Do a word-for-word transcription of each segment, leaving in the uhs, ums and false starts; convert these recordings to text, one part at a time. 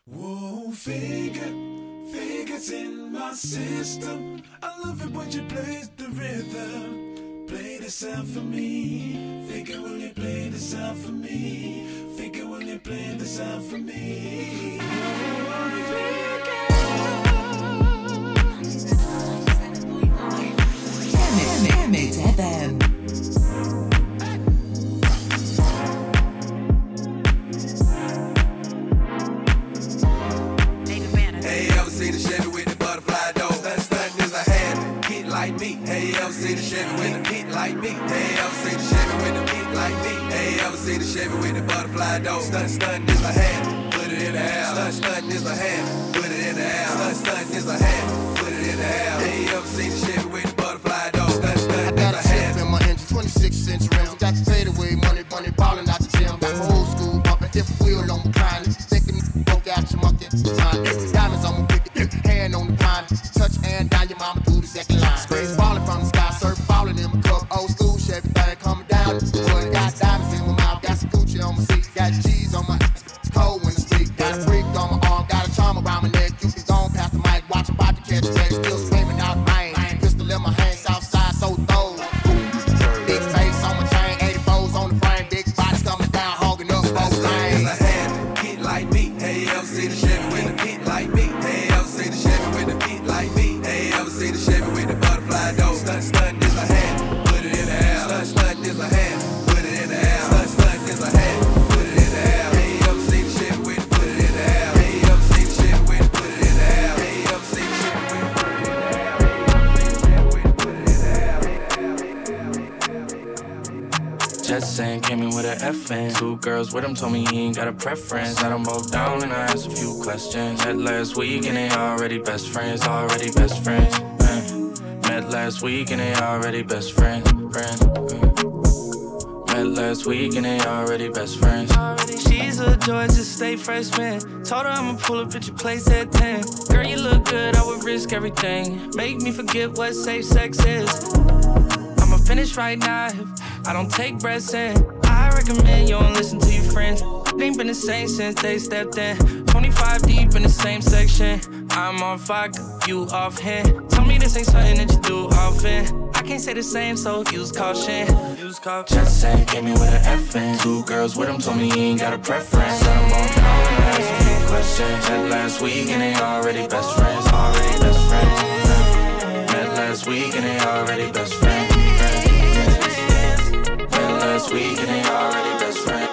Whoa, figure, figures in my system. I love it when you play the rhythm. Play the sound for me. Figure, will you play the sound for me? Figure, will you play the sound for me? Whoa, figure. Mix F M. See the Chevy with the butterfly door. Stunt, stunt is a hand, get like me. Hey, ever see the Chevy with a beat like me? Hey, ever see the Chevy with a beat like me? Hey, ever see the Chevy with the butterfly door? Stunt, stunt is a hand, put it in the air. Stunt, stunt is a hand, put it in the air. Stunt, stunt is a hand, put it in the air. Hey, ever see the Chevy with the butterfly door? Stunt, stunt is a hand. In my engine, twenty-six inch rims. Got the fadeaway money, money ballin' out the gym. Got my old school bumpin', if wheel on my grind. Thinking broke out your monkey. Diamonds on my hand on the pine, touch hand down your mama through the second line. Sprays falling from the sky, surf falling in my cup. Old school Chevy thing coming down. Boy, got diamonds in my mouth, got some Gucci on my seat, got G's on my. It's cold when I speak. Got a freak on my arm, got a charm around my neck. You can go on past the mic, watch about to catch a wreck. Still screaming out rain. Pistol in my hand, south side, so throw. Big face on my chain, eighty-fours on the frame, big bodies coming down, hogging up both lanes. A hand, get like me. Hey, ever see the Chevy with a beat like me? Hey, ever see the Chevy with a beat like me? Hey, ever see the Chevy with the butterfly door? Stunt, stunt is a hand, put it in the air. Stunt, stunt is a hand, put it in the air. Stunt, stunt is a hand, put it in the air. Hey, ever see the Chevy with it, put it in the air. Hey, ever see the Chevy with it, put it in the air. Hey, ever see the Chevy with it, put it in the air. Put it in the air. Just saying, came in with an F N. Two girls with him told me he ain't got a preference. Had them both down and I asked a few questions. Met last week and they already best friends, already best friends. Uh, met last week and they already best friends. friends uh. Met last week and they already best friends. She's a Georgia State freshman. Told her I'ma pull up at your place at ten. Girl, you look good, I would risk everything. Make me forget what safe sex is. I'ma finish right now if I don't take breaths in. I recommend you don't listen to your friends. They ain't been the same since they stepped in. twenty-five deep in the same section. I'm on fire, you off hand. Tell me this ain't something that you do often. I can't say the same, so use caution. Use caution. Just saying, came in with an F N. Two girls with him told me he ain't got a preference. Said I'm on down and I asked a few questions. Met last week and they already best friends. Already best friends. Met last week and they already best friends. Last week and they already best friend.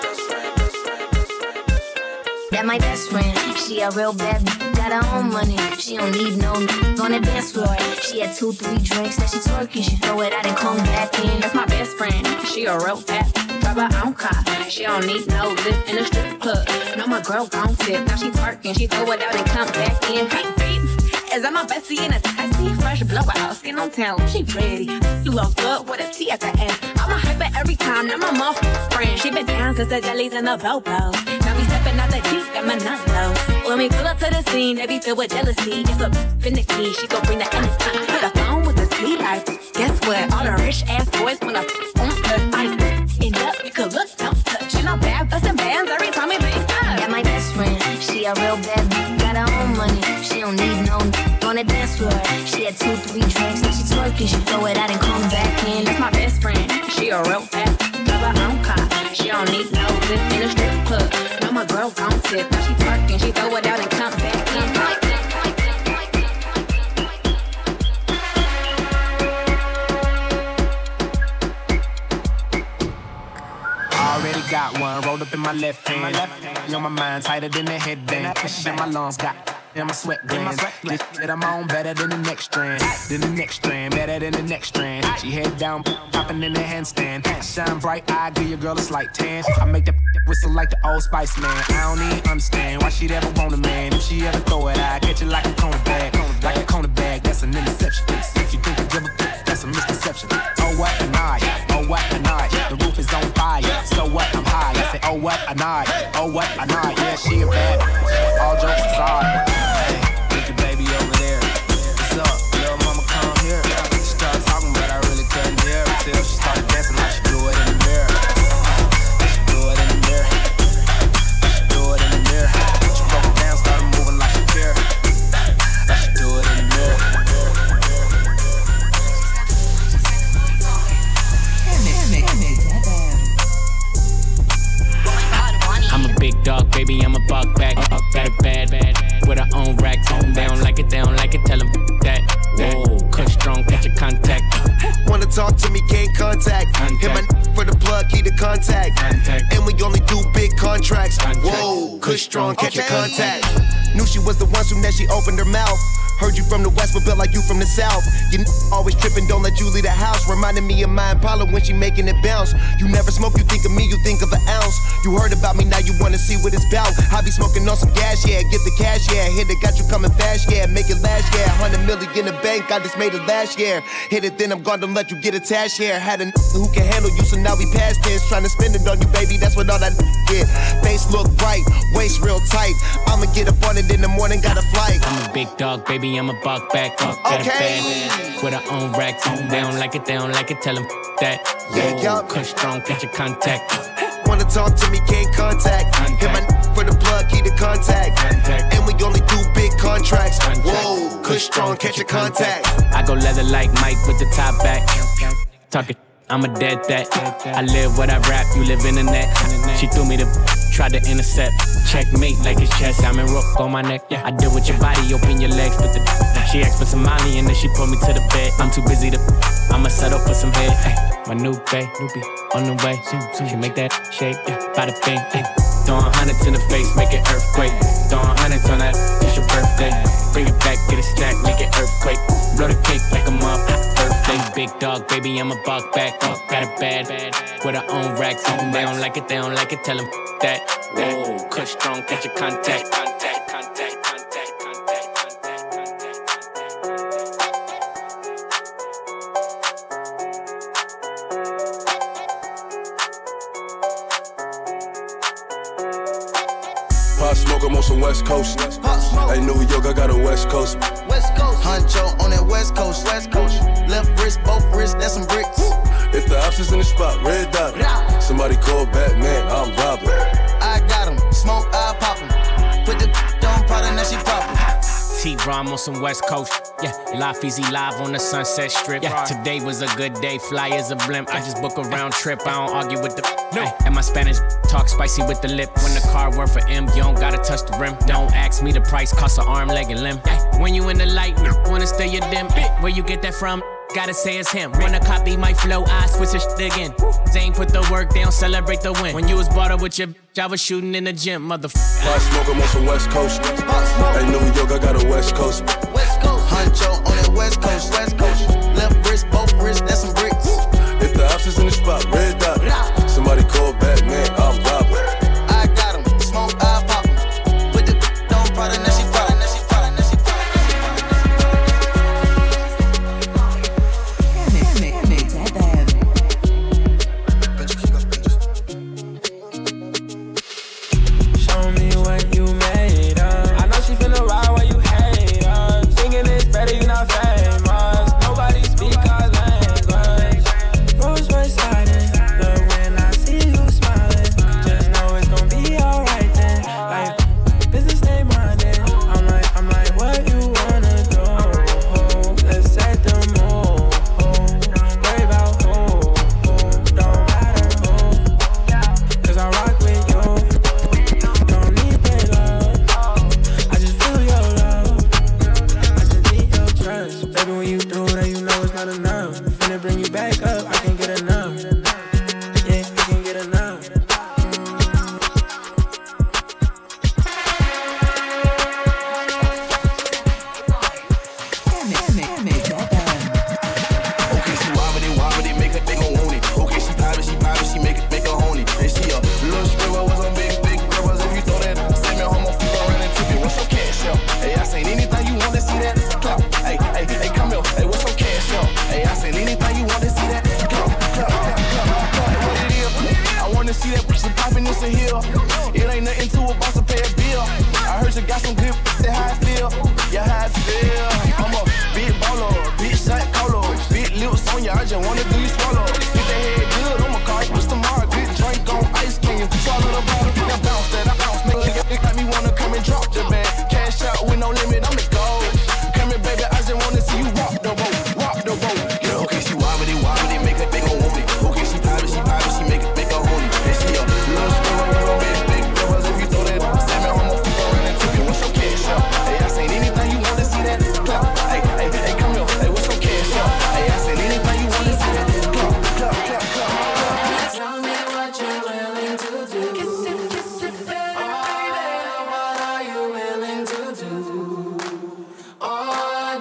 That my best friend, she a real bad bitch, got her own money, she don't need no n- on the dance floor. She had two, three drinks, then she twerking, she throw it out and come back in. That's my best friend, she a real bad bitch, drive her own car, she don't need no lift in a strip club. No, my girl gon' tip, now she twerking, she throw it out and come back in. Beep, beep. Is that my bestie in a taxi? Fresh blowout, skin on town, she pretty. You look good with a T at the end. I'm a hyper every time, now my motherfucking friend. She been down since the jellies and the popos. Now we stepping out the Jeep, got my nuts low. When we pull up to the scene, they be filled with jealousy. If a finicky, she gon' bring the energy. I hit a phone with the speed life. Guess what? All the rich ass boys wanna on the ice. End up, you could look, don't touch. You know bad, bustin' bands every time we bring up. Got my best friend, she a real bad bitch, got her own money, she don't need no n- on the dance floor. She had two, three drinks, then she twerking, she throw it out and come back in. That's my best friend, she a real bad bitch, drive her own car, she don't need no lift in a strip club. No, my girl gon' tip, now she twerking, she throw it out and come back in. Already got one rolled up in my left hand. On my mind, tighter than a headband. Pressure in my lungs, got in my sweat glands. This shit I'm on better than the next strand. Than the next strand, better than the next strand. She head down, popping in the handstand. I shine bright, I give your girl a slight tan. I make that whistle like the Old Spice man. I don't even understand why she'd ever want a man. If she ever throw it, I catch it like a corner bag. Like a corner bag, that's an interception. If you think I give a that's a misconception. Oh what a night, oh what a night. The roof is on fire, so what I'm high. I say oh what a night, oh what a night. Yeah, she a bad bitch, all jokes aside. Hey, look your baby over there. What's up, little mama come here. She started talking but I really couldn't hear her till she started dancing like she do it in the mirror. She do it in the mirror. She do it in the mirror. She broke it down, started buck back. Uh, got a bad, bad, with her own racks. They don't like it, they don't like it, tell them that. Whoa, Kush strong, catch your contact. Wanna talk to me, can't contact. contact. Hit my n- for the plug, key to contact. contact. And we only do big contracts. Contact. Whoa, Kush strong, catch okay. your contact. Knew she was the one soon as she opened her mouth. Heard you from the west, but built like you from the south. You n- always tripping, don't let you leave the house. Reminding me of my Impala when she making it bounce. You never smoke, you think of me, you think of an ounce. You heard about me, now you wanna see what it's about. I be smoking on some gas, yeah, get the cash, yeah. Hit it, got you coming fast, yeah, make it last, yeah. Hundred million in the bank, I just made it last year. Hit it, then I'm gone, don't let you get attached here. Had a n- who can handle you, so now we past tense. Trying to spend it on you, baby, that's what all that n- get. Face look bright, waist real tight. I'ma get up on it in the morning, got a flight. I'm a big dog, baby, I'm a buck back. Up, got okay. a bad, with her own racks. They don't like it, they don't like it, tell them that. Yeah, yeah. Kush strong, catch your contact. Wanna talk to me, can't contact. contact. Hit my n- for the plug, key to contact. contact. And we only do big contracts. Contact. Whoa, Kush strong, catch your contact. I go leather like Mike with the top back. Talking, I'm a dead that. I live what I rap, you live in the net. She threw me the, tried to intercept. Checkmate like it's chess, I'm in rook on my neck. I deal with your body, open your legs, put the. She asked for some money and then she put me to the bed. I'm too busy to, I'ma settle for some head. Ay, my new bae, on the way. She make that shake, yeah, by the thing. Ay. Throwing hundreds in the face, make it earthquake. Throwing hundreds on that, it's your birthday. Bring it back, get a stack, make it earthquake. Blow the cake like a mom, birthday. Big dog, baby, I'm a buck back. Uh, got it bad, with her own racks. They don't like it, they don't like it, tell them that. Whoa, Kush strong, catch your contact. Contact, contact, contact, contact, contact, contact, Pop smoke, I'm on some West Coast. Hey, New York, I got a West Coast. West Coast, Huncho on that West Coast. West Coast, left wrist, both wrists, that's some bricks. If the ops is in the spot, red dot. Somebody call Batman, I'm robbing. I got him, smoke, I pop him. Put the on powder, now she poppin'. T-Rom on some West Coast. Yeah, Life Easy live on the Sunset Strip. Yeah, today was a good day, fly as a blimp. I just book a round trip, I don't argue with the no. And my Spanish talk spicy with the lip. When the car worth for M, you don't gotta touch the rim. Don't ask me the price, cost an arm, leg, and limb. When you in the light, wanna stay your dim. Where you get that from? Gotta say it's him. Wanna copy my flow, I switch it again. They ain't put the work, they don't celebrate the win. When you was brought up with your bitch, I was shooting in the gym, motherfucker. Pop smoke, I'm on some West Coast. Hey, New York, I got a West Coast. West Coast, Huncho on that West Coast. West Coast, left wrist, both wrists, that's some bricks. If the ops is in the spot, red dot. Somebody call Batman, I'm robbing. I got him, smoke, I pop him. Put the on powder, now she poppin', now she poppin', now she poppin'. Show me what you made of. I know she finna ride while you hate us. Thinking it's better, you not famous. Nobody speak our language. Rose Royce sliding, but when I see you smiling, just know it's gon' be alright then. Like business they minded. I'm like, I'm like, what you wanna do? Let's set the mood. Worry about who, don't matter who. Cause I rock with you. Don't need their love. I just feel your love. I just need your trust. Baby, when you do that, you know it's not enough. Finna bring you back up, I can't get enough. Yeah, I can't get enough. Okay, she wobbly, wobbly, make her think I want it. Okay, she pop it, she pop it, she make it, make her own it. And she a little stripper with some big, big grippers. If you throw that, send me home, I'll flip around and tip it. What's your cash out? Hey, I seen anything you want to see that? Clap. Hey, hey, hey, come here. Hey, what's your cash out? Hey, I seen anything you want to see that? Clap, clap, clap, clap, clap. What it is? I want to see that pussy popping, it's a hill. It ain't nothing to a boss to pay a bill. I heard you got some good, that how I feel. Yeah, how I feel. I'm a big baller, big shot caller, big lips on ya, I just wanna do you swallow. Get that head good, I'ma call you tomorrow. Good drink on ice, can you swallow the bottle? Now bounce that, I bounce, nigga. It got me wanna come and drop the bag. Cash out with no limit, I'm the gold. Come here, baby, I just wanna see you rock the boat, rock the boat. Yeah, okay, she wobbly, wobbly, make her think I want it. Okay, she pop it, she pop it, she make it, make her own it. And she a little stripper with some big, big brothers. If you throw that, send me home.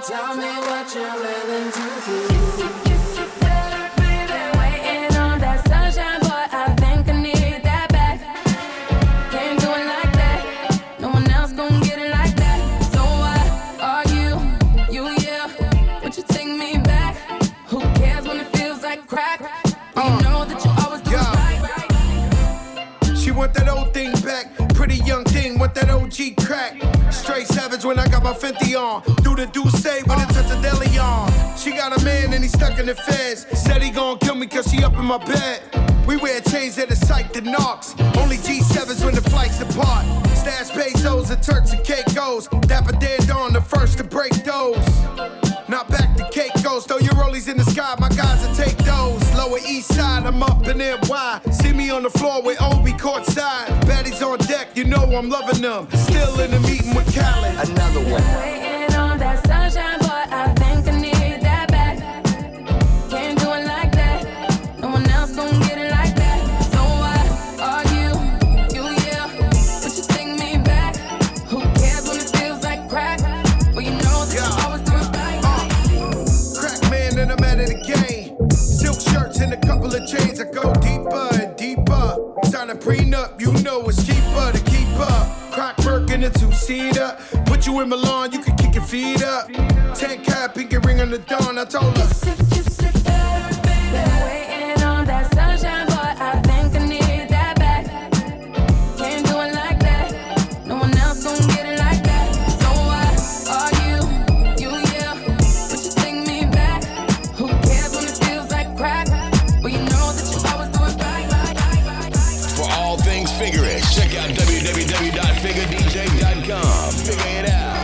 tell me what you're willing to do. Kiss it better, baby. Waiting on that sunshine, boy, I think I need that back. Can't do it like that. No one else gon' get it like that. So why are you, you, yeah? Would you take me back? Who cares when it feels like crack? You know that you always do it right. She want that old thing back. Pretty young thing, want that O G crack. Straight savage when I got my Fenty on. Do the do say when it touch a deli on. She got a man and he stuck in the feds. Said he gon' kill me cause she up in my bed. We wear chains that are psyched to knocks. Only G sevens when the flights depart. Stash pesos and Turks and Caicos. Dapper Dan Dawn, the first to break those. Not back to Caicos, throw your rollies in the sky, my guys will take those. Lower east side, I'm up in N Y. See me on the floor with Obi courtside. Baddies on deck, you know I'm loving them. Still in the meeting with Khaled. Another one. Waiting on that sunshine, boy, I think I need that back. Can't do it like that. No one else gon' get it like that. So why are you, you, yeah? Would you take me back? Who cares when it feels like crack? Well, you know that you always do it right. Uh, crack man and I'm out of the game. Silk shirts and a couple of chains. I go deeper and deeper. Sign a prenup, you know it's cheaper to keep up. Crack work in a two-seater. Put you in Milan, you can kick your feet up. Ten cap, pinky ring on the dawn. I told her. Kiss it, kiss it better, baby. Waiting on that sunshine, boy, I think I need that back. Can't do it like that. No one else gon' get it like that. So why are you, you, yeah? Would you take me back? Who cares when it feels like crack? Well, you know that you always do it right, right, right, right, right. For all things Figure-ish, check out w w w dot figure d j dot com. Figure it out.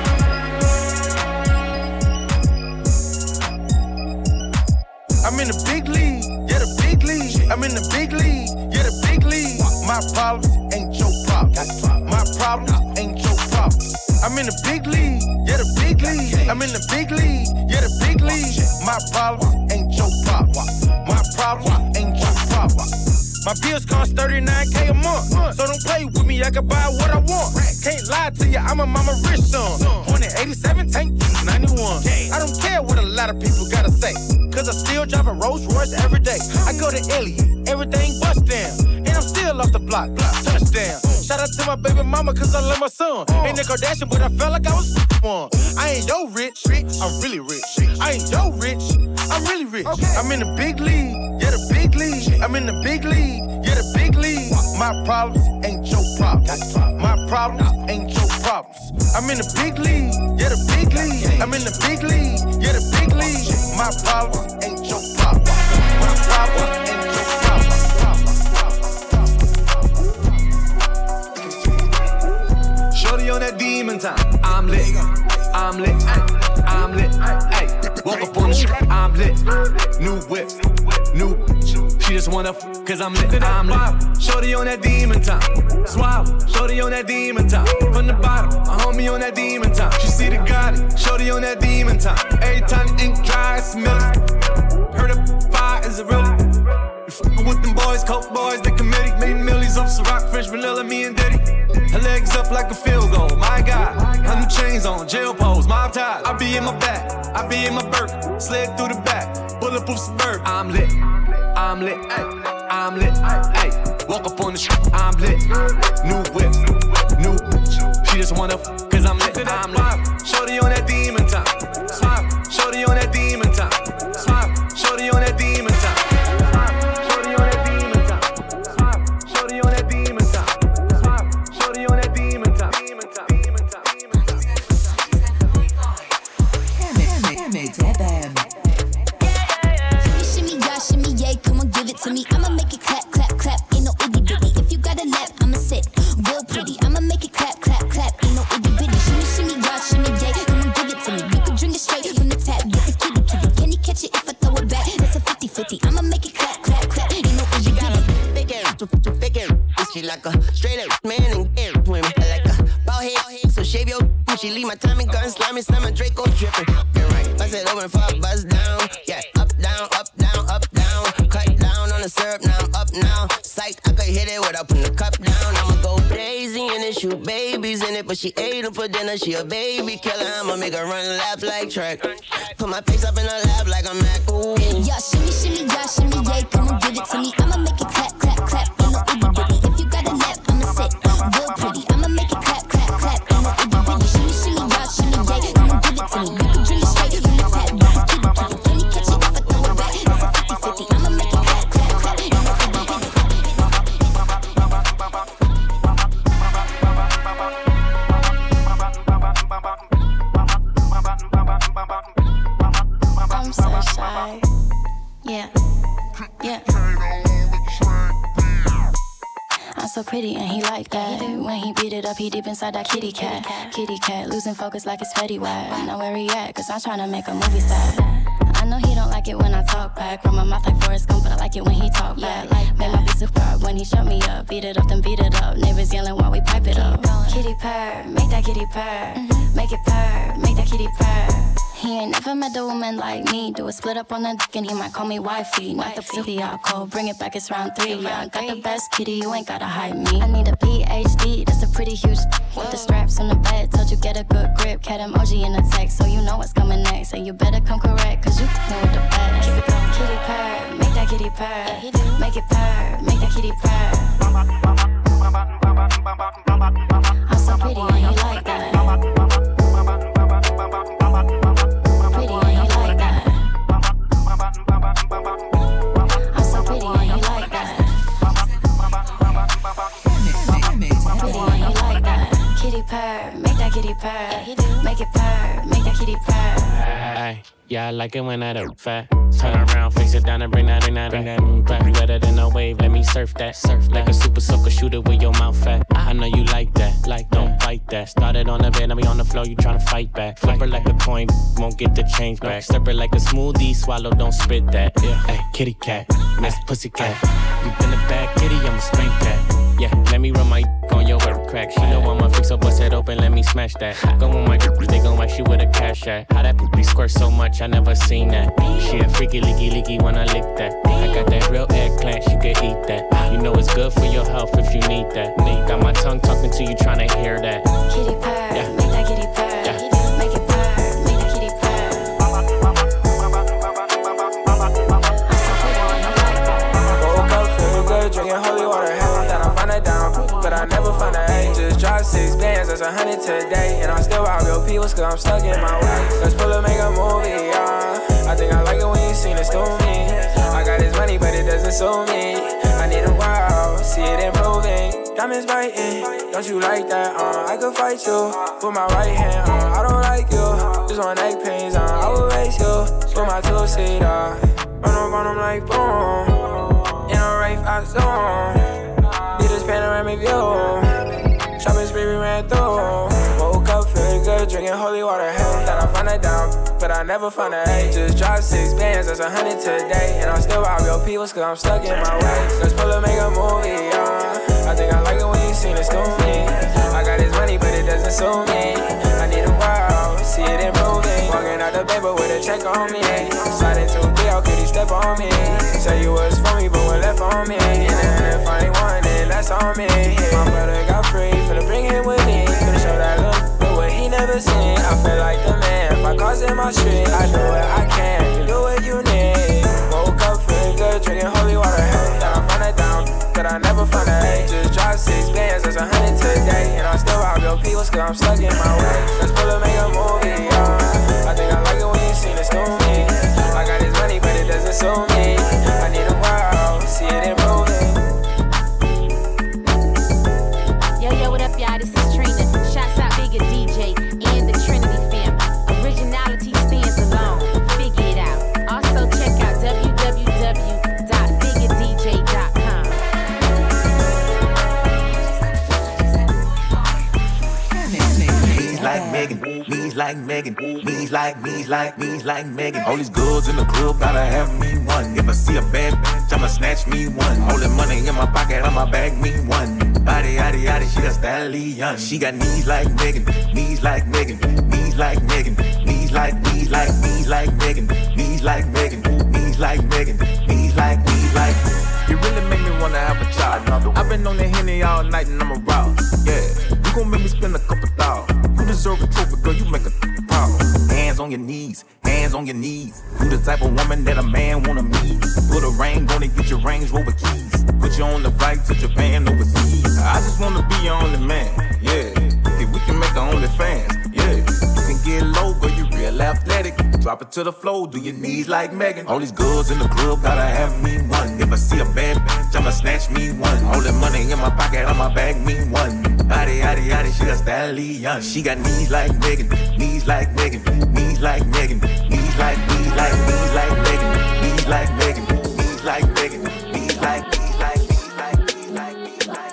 I'm in the big league, yeah, the big league. I'm in the big league, yeah, the big league. My problems ain't your problems. My problems ain't your problems. I'm in the big league, yeah, the big league. I'm in the big league, yeah, the big league. My problems ain't your problems. My problems ain't your problems. My bills cost thirty-nine K a month, so don't play with me, I can buy what I want. Can't lie to you, I'm a mama rich son. Born in eighty-seven, tank ninety-one. I don't care what a lot of people gotta say, cause I still drive a Rolls Royce every day. I go to Elliot, everything bust down, and I'm still off the block, touchdown. Shout out to my baby mama, cause I love my son. Ain't a Kardashian, but I felt like I was one. I ain't yo rich, I'm really rich. I ain't yo rich, I'm really rich. I'm in the big league, yeah, the big league. I'm in the big league, yeah, the big league. My problems ain't your problems. My problems ain't your problems. I'm in the big league, yeah, the big league. I'm in the big league, yeah, the big league. My problems ain't your problems. My problems ain't your problems. Shorty on that demon time. I'm lit, I'm lit, I'm lit. Ay, woke up on the street, I'm lit. New whip, new. She just wanna f- cause I'm lit, I'm lit. Shorty on that demon time. Swallow, shorty on that demon time. From the bottom, a homie on that demon time. She see the Gotti, shorty on that demon time. Every time the ink dry, it's milk. Heard of fire is a real. You f***ing with them boys, coke boys, the committee. Made millions off Ciroc, French vanilla, me and Diddy. Her legs up like a field goal, my God. Her new chains on, jail pose, mob ties. I be in my back, I be in my Birkin. Slid through the back, bulletproof suburban. I'm lit, I'm lit, ay, I'm lit, ay. Walk up on the street, I'm lit. New whip, new. She just wanna f- cause I'm lit, I'm lit. Shorty on that demon time. Smile, shorty on that demon time. Smile, shorty on that demon time. Shorty on that demon time. Smile, shorty on that demon time. Smile, shorty on that demon time. Demon time, demon time, demon time. Emmett F M. Shimmy, yeah, shimmy, yay, come on, give it to me. I'ma make it clap, clap, clap. Ain't no itty bitty. If you got a lap, I'ma sit real pretty. I'ma make it clap, clap, clap. Ain't no itty bitty. Shimmy, shimmy, yeah, shimmy, yay, come on, give it to me. You can drink it straight from the tap. Get the kitty, kitty. Can you catch it if I throw it back? It's a fifty-fifty. I'ma make it clap, clap, clap. Ain't no itty bitty. Thick air, too, too thick air. She like a straight up man and air women. I like a bald head, so shave your. She leave my time and gun slimy, slammer Draco dripping. I said over and far, buzz down. Yeah, up, down, up, down, up, down. Cut down on the syrup, now I'm up now. Psych, I could hit it without putting the cup down. I'ma go crazy in this shoot babies in it, but she ate them for dinner. She a baby killer, I'ma make her run laps like track. Put my face up in her lap like a Mac. Ooh. Yeah, shimmy, shimmy, yeah, shimmy, yeah, come and give it to me. I'ma make it clap, clap, clap, ain't no itty bitty. If you got a lap, I'ma sit real pretty. I'ma make it clap, clap, clap, ain't no itty bitty. Shimmy, shimmy, yeah, shimmy, yeah, come and give it to me. You can drink it straight from the tap, keep it, keep it. Let me catch it if I throw it back. It's a fifty fifty. I'ma make it clap, clap, clap, ain't no itty bitty. I'm so shy. Yeah, yeah. I'm so pretty and he like that. When he beat it up, he deep inside that kitty cat. Kitty cat, losing focus like it's Fetty Wap. Know where he at, cause I'm tryna make a movie star. I know he don't like it when I talk back. From my mouth like Forrest Gump, but I like it when he talk back. Make my bitch superb when he shut me up. Beat it up, then beat it up. Neighbors yelling while we pipe it up. Kitty purr, make that kitty purr. Make it purr, make that kitty purr. He ain't never met a woman like me. Do a split up on the dick and he might call me wifey. Not the city I call, bring it back, it's round three. Yeah, I got the best kitty, you ain't gotta hide me. I need a P H D, that's a pretty huge with the straps on the bed. Told you get a good grip, cat emoji in the text, so you know what's coming next. And you better come correct, cause you f***ing with the best. Keep it going, kitty purr, make that kitty purr. Make it purr, make that kitty purr. I'm so pretty and he like that. Make that kitty purr, make it purr, make that kitty purr. Ay, yeah, I like it when I do fat. Turn around, face it down and bring that, bring that, bring that back. You better than a wave, let me surf that, surf like a super soaker shooter with your mouth fat. I know you like that, like don't bite that. Started on the bed, now we on the floor, you tryna fight back. Flip her like a coin, won't get the change back. Stir her like a smoothie, swallow, don't spit that. Yeah, hey, kitty cat, Miss Pussycat. You been a bad kitty, I'ma spank that. Yeah, let me run my on your work crack. She know I'ma fix up, bust it open, let me smash that. Go on my they gon' wax you with a cash at. How that poopy squirt so much, I never seen that. She a freaky, leaky, leaky when I lick that. I got that real eggplant, you can eat that. You know it's good for your health if you need that. Got my tongue talking to you, tryna hear that. Kitty purr, yeah. Make that kitty purr, yeah. Make it purr, make that kitty purr. Woke up feeling good, drinking holy water, hell, then I find it down. But I never find a A. Just dropped six bands, that's a hundred today. And I'm still out real peoples, cause I'm stuck in my way. Let's pull up, make a movie, yeah. I think I like it when you seen it to me. I got this money, but it doesn't suit me. I need a while, see it improving. Diamonds biting, don't you like that? Uh, I could fight you, put my right hand on. I don't like you, just want neck pains on. I will raise you, put my two-seater. Run up on them like boom, in a rave I zone. Need this panoramic view, shopping spree we ran through. Woke up feeling good, drinking holy water, hey. Thought I find it down, but I never find a A. Just dropped six bands, that's a hundred today. And I'm still out real peoples, cause I'm stuck in my way. Let's pull up, make a movie, yeah. I think I like it when you seen it to me. I got this money, but it doesn't suit me. I need a while, see it improving. Walking out the paper with a check on me. Sliding too big, how could he step on me? Say you was for me, but what left on me? And then if I ain't one, then that's on me. My brother got free, finna bring him with me. Finna show that look, but what he never seen. I feel like the man, if I cause in my street, I do what I can, you do what you need. Woke up feeling good, drinking holy water, hey. Then I find it down, but I never find a A. Just dropped six bands, that's a hundred today. And I'm still out real peoples, cause I'm stuck in my way. Let's pull up, make a movie, yeah. I think I like it when you seen it to me. I got this money, but it doesn't suit me. I need a while, see it improving. Yo, yo, what up, y'all? This is Trina. Shouts out Bigger D J and the Trinity fam. Originality stands alone. Figure it out. Also, check out w w w dot figure d j dot com. Me's like Megan, me's like Megan, me's like, me's like, me's like Megan. All these girls in the club gotta have me one. If I see a bad bitch, I'ma snatch me one. All the money in my pocket, I'ma bag me one. Body, yaddy, yaddy, she a stallion. She got knees like Megan, knees like Megan, knees like Megan, knees like, knees like, knees like Megan, knees like Megan, knees like Megan, knees like, knees like. You really make me wanna have a child. I've been on the Henny all night and I'm a raw. Yeah. You gon' make me spend a couple thousand? You deserve a trophy, girl, you make a power. Hands on your knees, hands on your knees. You the type of woman that a man wanna meet. Put a ring on it, get your Range Rover keys. Put you on the flight to Japan overseas. I just wanna be your only man, yeah. If we can make the only fans, yeah. You can get low, girl, you real athletic. Drop it to the floor, do your knees like Megan. All these girls in the club gotta have me one. If I see a bad bitch, I'ma snatch me one. All the money in my pocket, I'ma bag me one. Yaddy, yaddy, yaddy, she a stallion. She got knees like Megan, knees like Megan, knees like Megan, knees like, knees like, knees like Megan, knees like Megan, knees like Megan, knees like, knees like, knees like, knees like, knees like,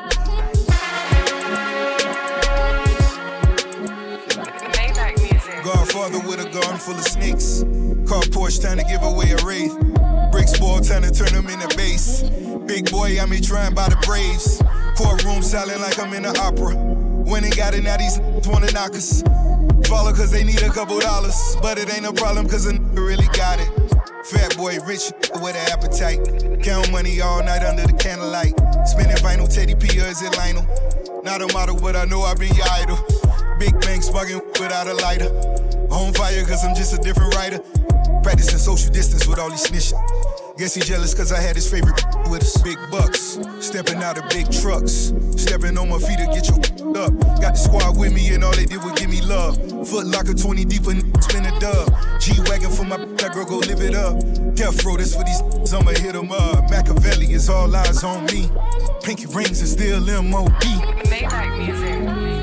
knees like. Godfather with a garden full of snakes. Car Porsche time to give away a wraith. Bricks ball time to turn them into bass. Big boy, I me trying by the Braves. Courtroom silent like I'm in the opera. When they got it, now these wanna knock us. Follow cause they need a couple dollars. But it ain't a problem cause a nigga really got it. Fat boy, rich with an appetite. Count money all night under the candlelight. Spinning vinyl, Teddy P or is it Lionel? Not a model, but I know I've been your idol. Big bank sparking without a lighter. On fire cause I'm just a different writer. Practicing social distance with all these snitching. Guess he jealous cause I had his favorite with us. Big bucks, stepping out of big trucks. Stepping on my feet to get your up. Got the squad with me and all they did was give me love. Foot locker twenty deep and spin a dub. G-Wagon for my that girl, go live it up. Death row, this for these I'ma hit them up. Machiavelli is all eyes on me. Pinky rings is still M O B. Maybach music.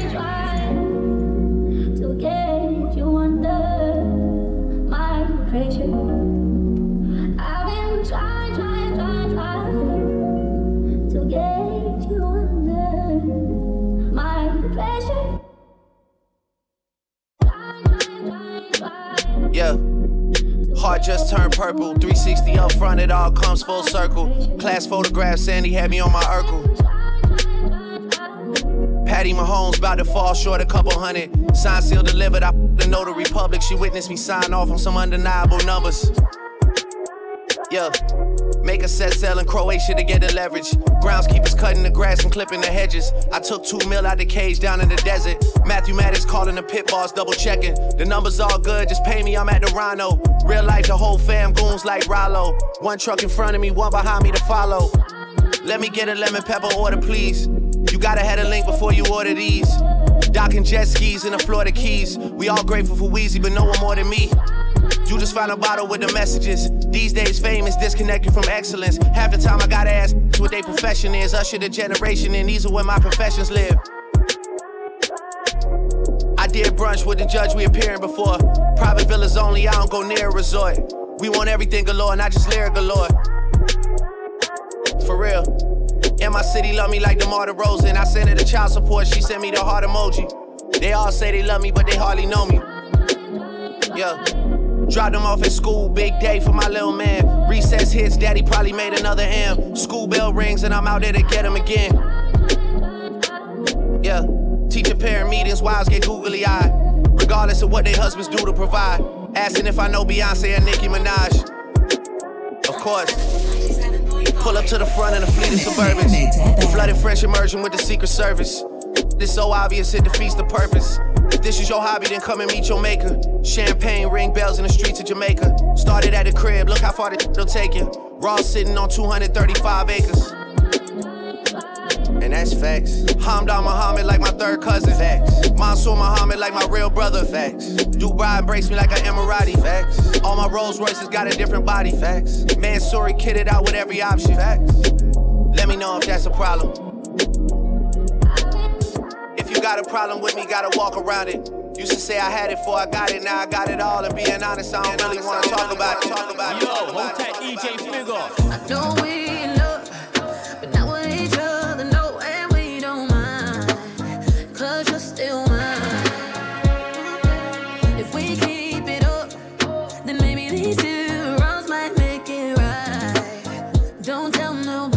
To get you under my pressure. I've been trying, trying, trying, trying to get you under my pressure. Yeah. Heart just turned purple. three sixty up front, it all comes full circle. Class photograph, Sandy had me on my Urkel. Patty Mahomes about to fall short a couple hundred. Sign seal delivered, I the Notary Public. She witnessed me sign off on some undeniable numbers. Yeah. Make a set sail in Croatia to get the leverage. Groundskeepers cutting the grass and clipping the hedges. I took two mil out the cage down in the desert. Matthew Maddox calling the pit boss, double checking. The numbers all good, just pay me, I'm at the Rhino. Real life, the whole fam goons like Rollo. One truck in front of me, one behind me to follow. Let me get a lemon pepper order, please. You gotta have a link before you order these. Docking jet skis in the Florida Keys. We all grateful for Weezy, but no one more than me. You just found a bottle with the messages. These days fame is disconnected from excellence. Half the time I gotta ask what their profession is. Usher the generation and these are where my professions live. I did brunch with the judge we appearing before. Private villas only, I don't go near a resort. We want everything galore, not just lyric galore. For real. And my city love me like DeMar DeRozan. I sent her the child support, she sent me the heart emoji. They all say they love me, but they hardly know me. Yeah. Dropped him off at school, big day for my little man. Recess hits, daddy probably made another M. School bell rings and I'm out there to get him again. Yeah, teacher parent meetings, wives get googly eyed. Regardless of what their husbands do to provide. Asking if I know Beyonce and Nicki Minaj. Of course. Pull up to the front of the fleet of Suburbans. Flooded French immersion with the Secret Service. This so obvious it defeats the purpose. If this is your hobby, then come and meet your maker. Champagne, ring bells in the streets of Jamaica. Started at the crib, look how far this will take you. Raw sitting on two hundred thirty-five acres. And that's facts. Hamdan Muhammad like my third cousin. Facts. Mansour Muhammad like my real brother. Facts. Dubai embraced me like an Emirati. Facts. All my Rolls Royces got a different body. Facts. Mansouri kitted out with every option. Facts. Let me know if that's a problem. If you got a problem with me, gotta walk around it. Used to say I had it before I got it, now I got it all. And being honest, I don't really wanna talk about it. Talk about it. Yo, hold tight, D J Figure. I know we in love, but not with each other, no, and we don't mind. Cause you're still mine. If we keep it up, then maybe these two wrongs might make it right. Don't tell nobody.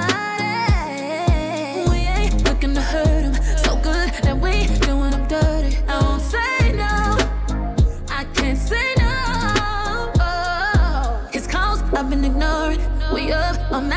We ain't looking to hurt him. So good that we doing them dirty. I won't say no. I can't say no. Oh, it's cause I've been ignoring. We up, I'm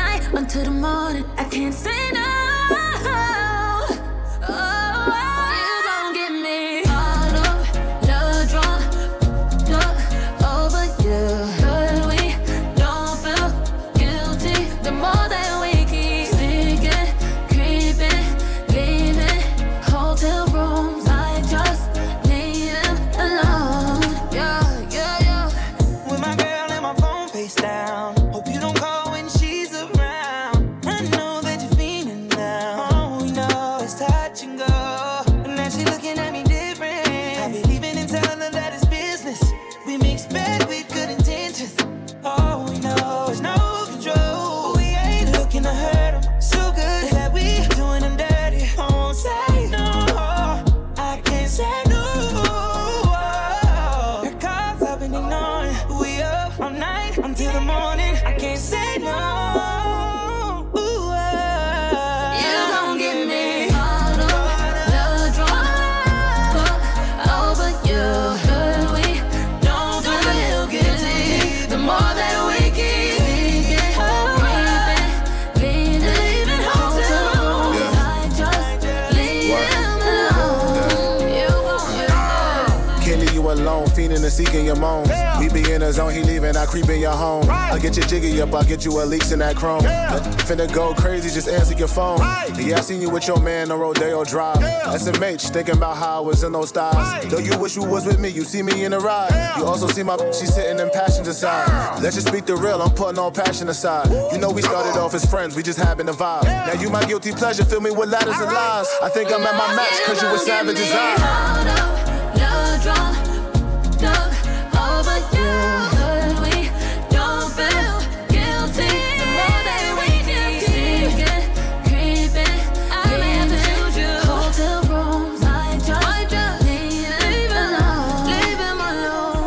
alone, fiending and seeking your moans. Yeah. We be in the zone, he leaving, I creep in your home. Right. I get your jiggy up, I get you a leaks in that chrome. Yeah. Finna go crazy, just answer your phone. Right. Yeah, I seen you with your man on Rodeo Drive. Yeah. S M H, thinking about how I was in those styles. Right. Though you wish you was with me, you see me in the ride. Yeah. You also see my she sitting in passenger side. Yeah. Let's just speak the real, I'm putting all passion aside. Woo. You know we started off as friends, we just happened to vibe. Yeah. Now you my guilty pleasure, fill me with ladders all and right. lies. I think I'm at my max, cause you were savage as I. Love drunk, dug over you. Cause we don't feel guilty. The more that we keep sneaking, creeping, I may have to shoot you. Hotel rooms, I just, I just leave, leave him alone, leave him alone.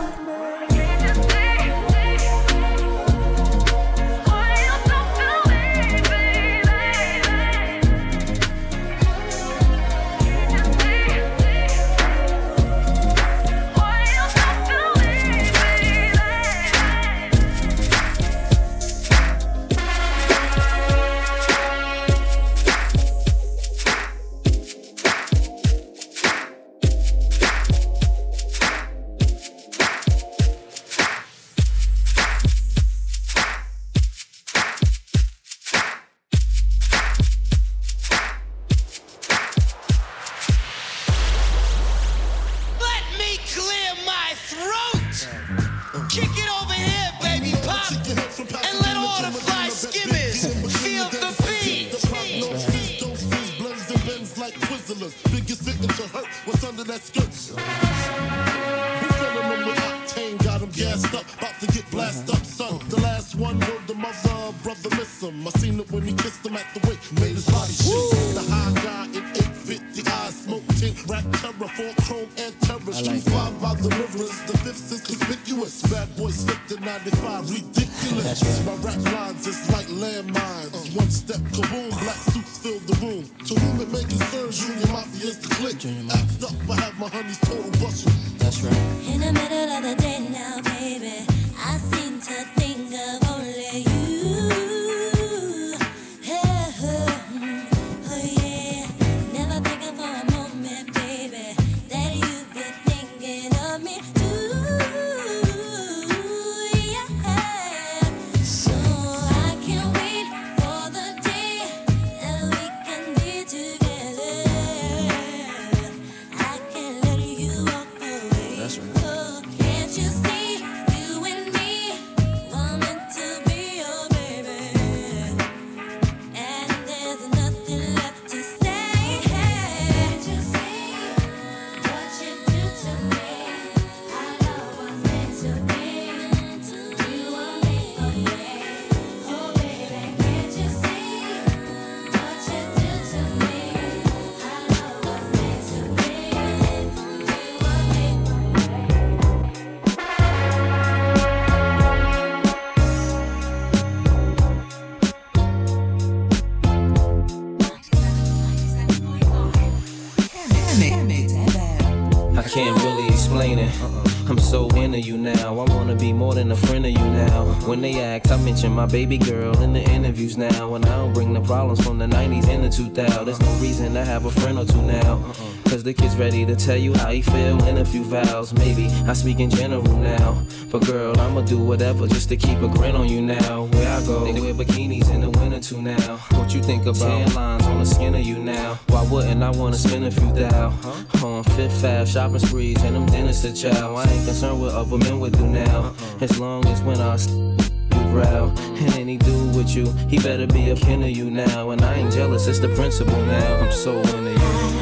Why you don't feel me, can't really explain it. I'm so into you now, I wanna be more than a friend of you now. When they ask, I mention my baby girl in the interviews now. And I don't bring the problems from the nineties and the two thousands. There's no reason to have a friend or two now, cause the kid's ready to tell you how he feel in a few vows. Maybe I speak in general now, but girl, I'ma do whatever just to keep a grin on you now. Where I go, they wear bikinis in the winter too now. What you think about tan lines on the skin of you now? Why wouldn't I wanna spend a few thou on Fifth Ave shopping sprees and them dinners to chow? I ain't concerned what other men would do now, as long as when I and any dude with you, he better be a kin of you now. And I ain't jealous, it's the principle now. I'm so into you.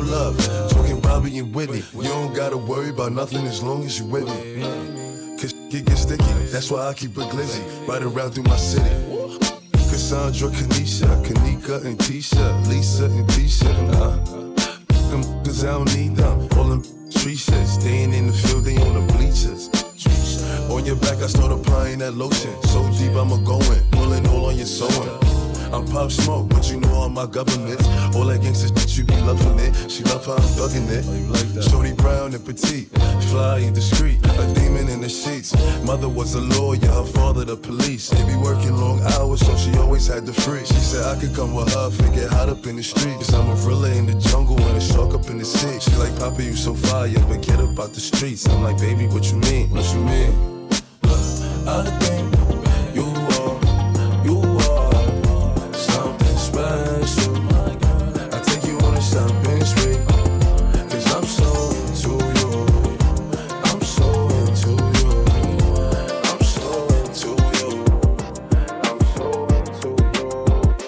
Nothing as long as you with me. Cause it get sticky. That's why I keep a glizzy right around through my city. Cassandra, Kanisha, Kanika, and Tisha, Lisa, and Tisha. Uh, them cause I don't need them. All them street shit, staying in the field, they on the bleachers. On your back, I start applying that lotion. So deep, I'ma go in, pulling all on your sewing. I'm Pop Smoke, but you know all my governments. All that gangsta shit, you be loving it. She love how I'm thugging it. Oh, you like that? Shorty brown and petite, fly and discreet, a demon in the sheets. Mother was a lawyer, her father the police. They be working long hours, so she always had the free. She said I could come with her, if get hot up in the streets. I'm a gorilla in the jungle and a shark up in the sea. She like, Papa, you so fire, but get up out the streets. I'm like, baby, what you mean? What you mean? Look, I think you are, you are something special. I take you on a shopping spree, cause I'm so into you. I'm so into you. I'm so into you. I'm so into you.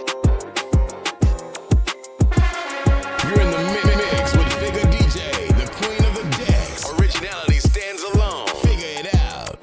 You're in the mix with Figure D J, the queen of the decks. Originality stands alone. Figure it out.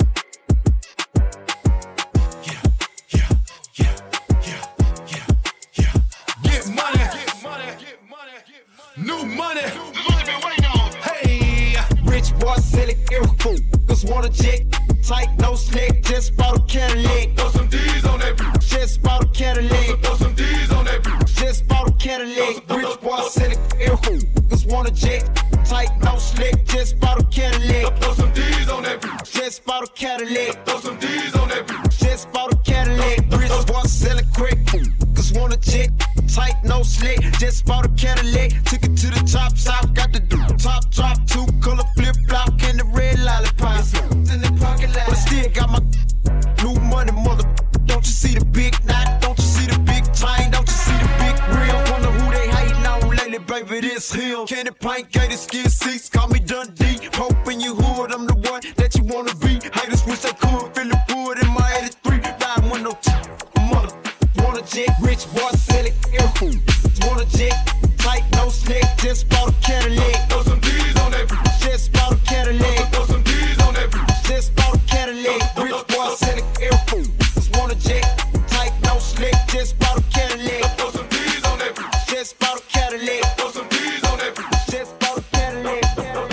Get money, get money, get money, new money, money been waiting on. Hey, rich boy, silly, irritable. Cause want a jet, tight, no slick, just bought a Cadillac. Throw some D's on that beat. Just bought a Cadillac. Throw some D's on that beat. Just bought a Cadillac. Rich boy, silly, irritable. Cause want a jet, tight, no slick, just bought a Cadillac. Throw some D's on that beat. Just bought a Cadillac. Throw some D's on that beat. Just bought a Cadillac. Rich boy, selling quick. Cause want a jet, tight, no slick, just bought a Cadillac. Took it to the top, top, got the top drop, two color flip flop, and the red lollipop. In the parking lot, but still got my new money, mother. Don't you see the big knot? Don't you see the big chain? Don't you see the big rim? Wonder who they hating on lately, baby. This him. Candy paint, gated skin seats, call me Dundee. Hope in your hood, I'm the one that you wanna be. Haters wish they could feel the wood in my eighty-three. Riding with no t- mother. Want a jet, rich boy, sell it, airfood. Want a jet, tight, no slick, just bought a Cadillac. Throw some D's on that beat. Just bought a Cadillac. Throw some D's on that beat. Just bought a Cadillac. Rich boy, sell it, airfood. Want a jet, tight, no slick, just bought a Cadillac. Throw some D's on that beat. Just bought a Cadillac. Throw some D's on that beat. Just bought a Cadillac.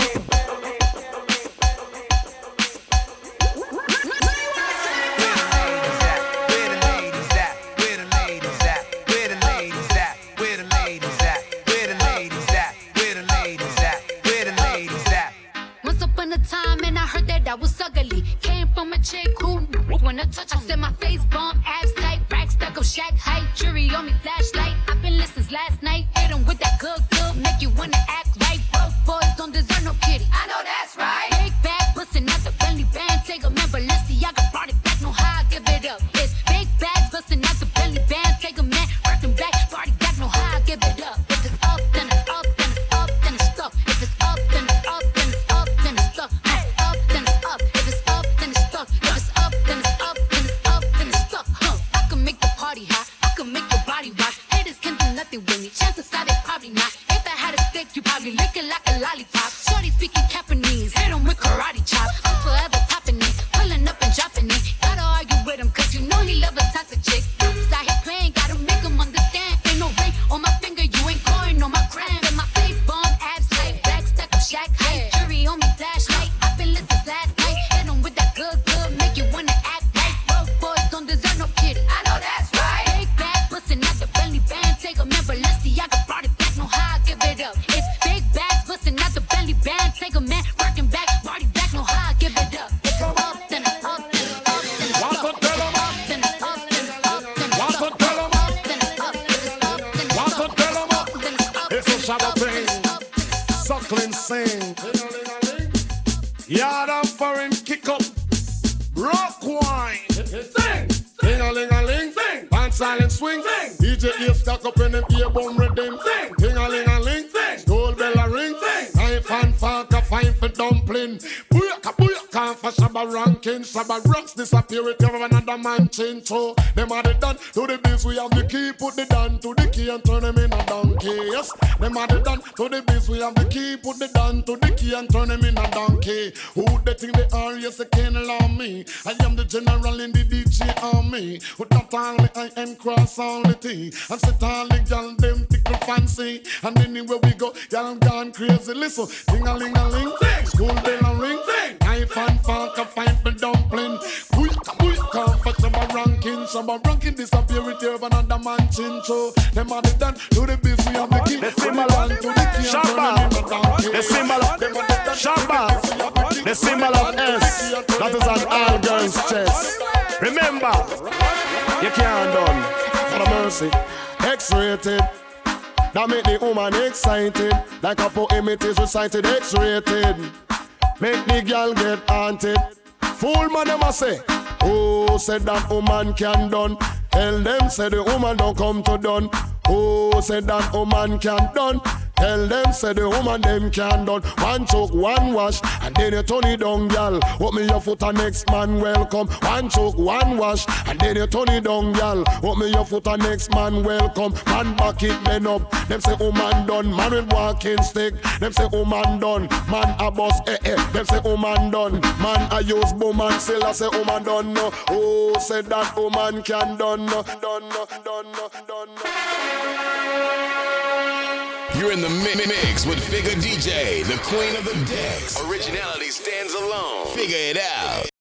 Time and I heard that I was ugly. Came from a chick who wanna touch. I said my face bomb, abs tight, rack stuck up, shack height, jury on me, flashlight. I've been listening last night. Hit 'em with that good, good, make you wanna act right. Broke boys don't deserve no kitty. I know that's right. Big bag, bustin' out the Bentley band. Take a man, Balenciaga brought it back. No how I give it up. It's big bags, bustin' out the Bentley band. Take a man, working back, brought it back. No how I give it up. If it's up, then it's up, then it's up, then it's stuck. If it's up, then it's up, then it's up, then it's stuck. Up, then it's up. If it's up, then it's stuck. If it's up, then it's up, then it's up, then it's stuck. Huh? I can make the party hot. I can make your body rock. Haters can do nothing with me. Chances are they probably not. If I had a stick, you probably lick it like a lollipop. Shorty speaking Japanese. Hit 'em with karate chop. I'm forever popping it, pulling up and dropping it. Gotta argue with him 'cause you know he love a toxic chick. Out here playing, gotta make him understand. Ain't no ring on my finger, you ain't going on my gram. And my face bomb, abs tight, back stuck up, shack height, jury on me, flashlight. I've been listening last night. Hit 'em with that good, good, make you wanna act right. Broke boys don't deserve no kitty. I know that's right. Big bag, bustin' out the Bentley band. Take a man, Balenciaga brought it back. No how I give it up. It's big bags, bustin' out the Bentley band. Take a man, working back, brought it back. No how I give it up. If it's up, then it's up, then it's up, then it's up. Then it's up, then it's up, then it's up. Then it's up, then it's up, then it's up. Then it's up, It's a shallow thing. Suckling sing. Yard and foreign kick up. Rock wine. Sing. Ding a ling a ling. Sing. Band silent swing. Sing. D J ear stuck up in them ear bone rhythm. Sing. Ding a ling a ling. Sing. Skull bell a ring. Sing. Knife and fork a fine for dumpling. Booyaka booyaka a Shabba ranking. Shabba ranks disappear with you another man chin too. Them are the done to the biz, we have the key. Put the down to the key and turn them in a donkey. Yes, them are the done to the biz, we have the key. Put the down to the key and turn them in a donkey. Who they think they are? Yes, they can't allow me. I am the general in the D J army. With that only I am cross all the T. And sit all the gal them tickle fancy. And anywhere we go, y'all gone crazy. Listen, ding-a-ling-a-ling, school bell a ring, knife and fork a fight for dumpling. Quick, quick, come for Shabba ranking. Shabba ranking disappear with you another man chin show. Them are the done to the biz, we have the key. The symbol of Shabba, the symbol of Shabba, the symbol of S. That is an all girls chest. Remember, you can't done for the mercy. X-rated. That make the woman excited. Like a poem it is recited. X-rated. Make the girl get haunted. Fool man them a say, oh, said that woman can done. Tell them say the woman don't come to done. Oh, said that woman can done. Tell them say the woman them can done. One choke, one wash, and then you turn it down, gal. Put me your foot and next man welcome. One choke, one wash, and then you turn it down, gal. Put me your foot and next man welcome. Man back it then up. Them say woman done, man with walking stick. Them say woman done, man a boss eh eh. Them say woman done, man a use boom and still I say woman done no. Oh, said that woman can done no, done no, done no, done no. You're in the mi- mix with Figure D J, the queen of the decks. Originality stands alone. Figure it out.